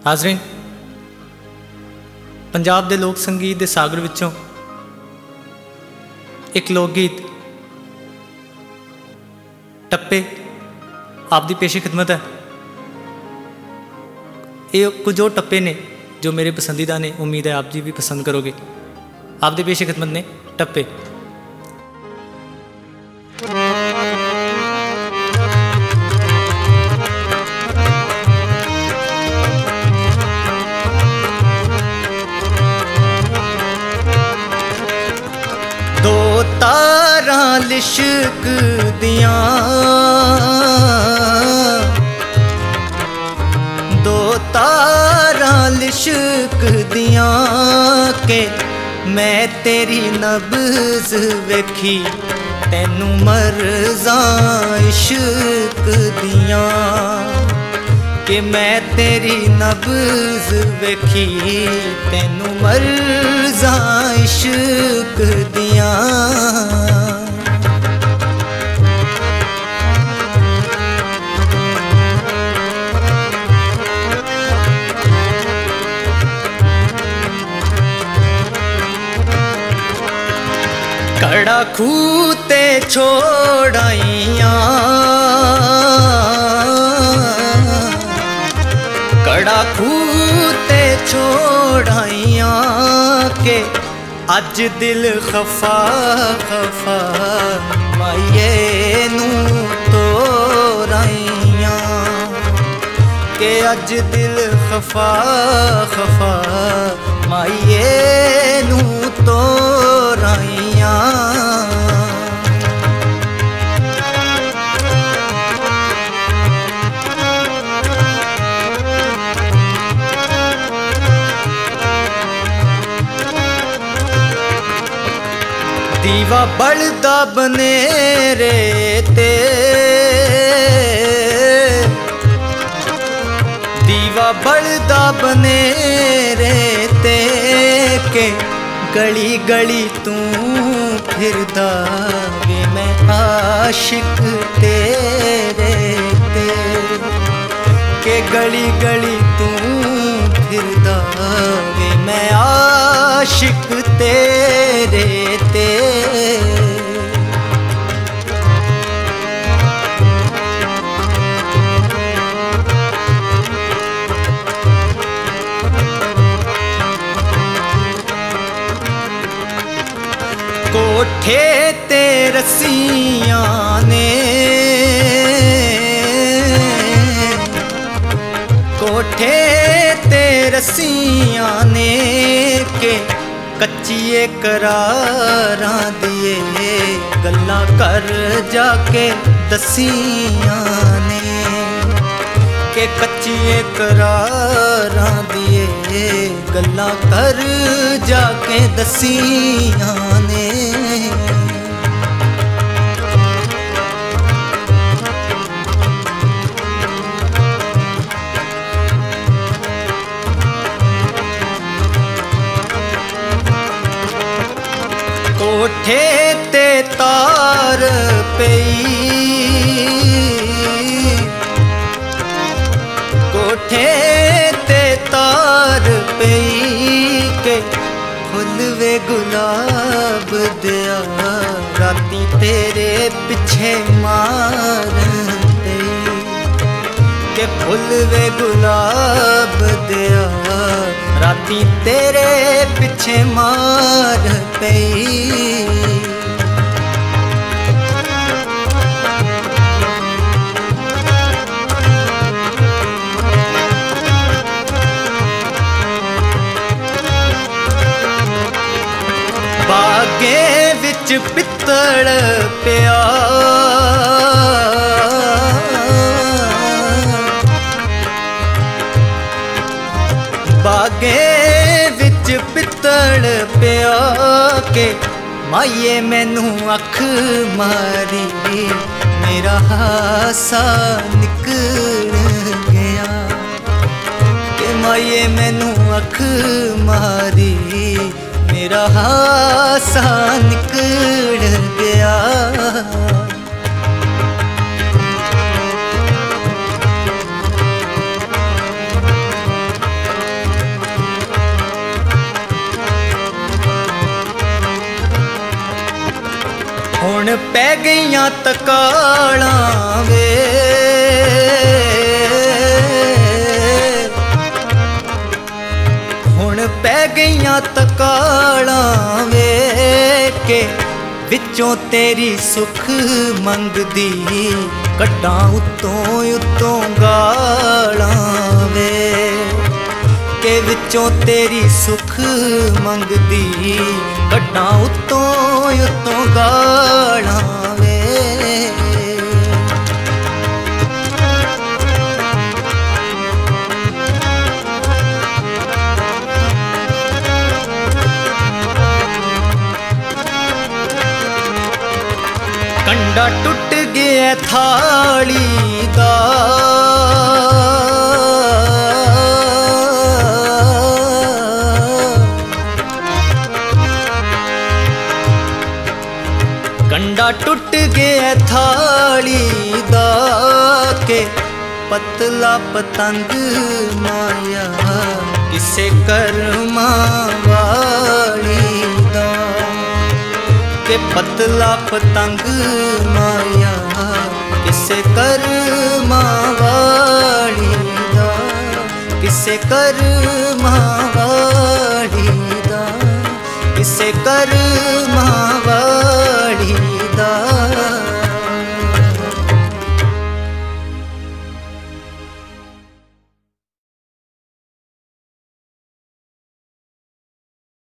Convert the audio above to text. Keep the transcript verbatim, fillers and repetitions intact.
ਹਾਜ਼ਰੀਨ, पंजाब के लोक संगीत के सागर विचों एक लोक गीत टप्पे आप दी पेशी खिदमत है। ये कुछ और टप्पे ने जो मेरे पसंदीदा ने, उम्मीद है आप जी भी पसंद करोगे। आप दी पेशी खिदमत ने टप्पे। दो तारां लिशक दियां, दो तारां लिशक दियां के मैं तेरी नब्ज़ वेखी तैनू मरज़ां इश्क दियां, कि मैं तेरी नब्ज़ वेखी तैनू मरज़ां इश्क दियां। कड़ा खूह ते छोड़ाइयां, कड़ा खूह ते छोड़ाइयां के अज दिल खफा खफा माइये नू तोराइयां, के अज दिल खफा खफा माइये नू तोराइयां। दीवा बलदा बनेरे ते, दीवा बलदा बनेरे ते के गली गली तू फिरदा वे मैं आशिक तेरे ते, के गली गली तू फिरदा वे मैं आशिक तेरे ते। कोठे ते रस्सियां ने, कोठे ते रस्सियां ने के कच्चिए करारां दिए गल्लां कर जाके दस्सियां ने, के कच्चिए करारां दिए गल्लां कर जाके दस्सियां ने। कोठे ते तार पई, कोठे ते तार पई के फुल वे गुलाब दिया राती तेरे पिछे मार पई, के फुल वे गुलाब दिया राती तेरे पिछे मार पई। बागे विच पित्तल पिया, बागे विच पित्तल पिया के माइये मैनू अख मारी मेरा हासा निकल गया, के माइये मैनू अख मारी मेरा हासा निकल गया। ਹੁਣ ਪੈ ਗਈਆਂ ਤਕਾਲਾਂ ਵੇ, ਹੁਣ ਪੈ ਗਈਆਂ ਤਕਾਲਾਂ ਵੇ ਕੇ ਵਿੱਚੋਂ ਤੇਰੀ ਸੁੱਖ ਮੰਗਦੀ ਕੱਢਾਂ ਉੱਤੋਂ ਉੱਤੋਂ ਗਾਲਾਂ ਵੇ, ਕੇ ਵਿੱਚੋਂ ਤੇਰੀ ਸੁੱਖ ਮੰਗਦੀ ਕੱਢਾਂ ਉੱਤੋਂ ਉੱਤੋਂ ਗਾਲਾਂ ਵੇ। ਕੰਡਾ ਟੁੱਟ ਗਿਆ ਥਾਲੀ ਦਾ, ਕੰਡਾ ਟੁੱਟ ਗਿਆ ਥਾਲੀ ਦਾ ਕੇ ਪਤਲਾ ਪਤੰਗ ਮਾਇਆ ਕਿਸੇ ਕਰਮਾਂ ਵਾਲੀ ਦਾ, ਕੇ ਪਤਲਾ ਪਤੰਗ ਮਾਇਆ ਕਿਸੇ ਕਰਮਾਂ ਵਾਲੀ ਦਾ, ਕਿਸੇ ਕਰਮਾਂ ਵਾਲੀ ਦਾ, ਕਿਸੇ ਕਰਮਾਂ